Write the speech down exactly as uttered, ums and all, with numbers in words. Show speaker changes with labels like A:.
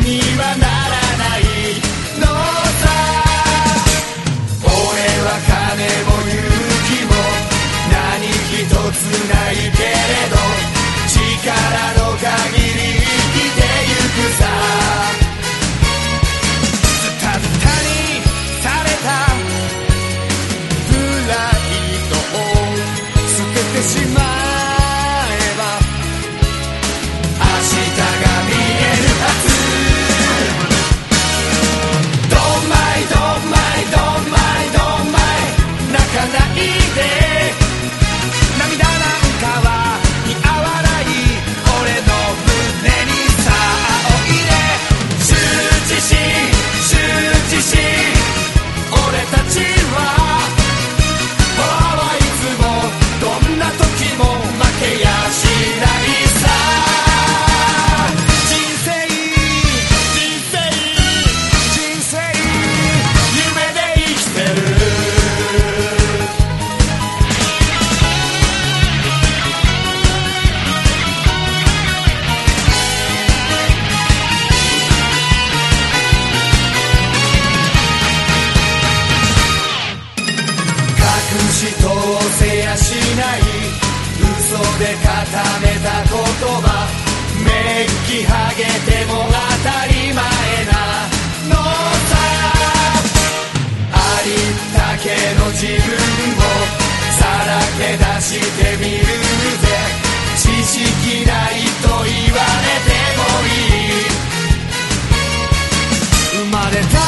A: にはならないのさ。俺は金も勇気も何一つないけれど、力の限り生きてゆくさ。ズタズタにされたプライドを捨ててしまえば明日が見えるはず。ドンマイドンマイドンマイドンマイ泣かないで、涙なんかは似合わない俺の胸にさあおいで。羞恥心羞恥心俺たちはパワーはいつもどんな時も負けやしないさ。人生人生人生夢で生きてる。隠し通せやしない嘘で固めた言葉、メッキ剥げても当たり前なのさ。ありったけの自分をさらけ出してみるぜ。知識ないと言われてもいい。生まれた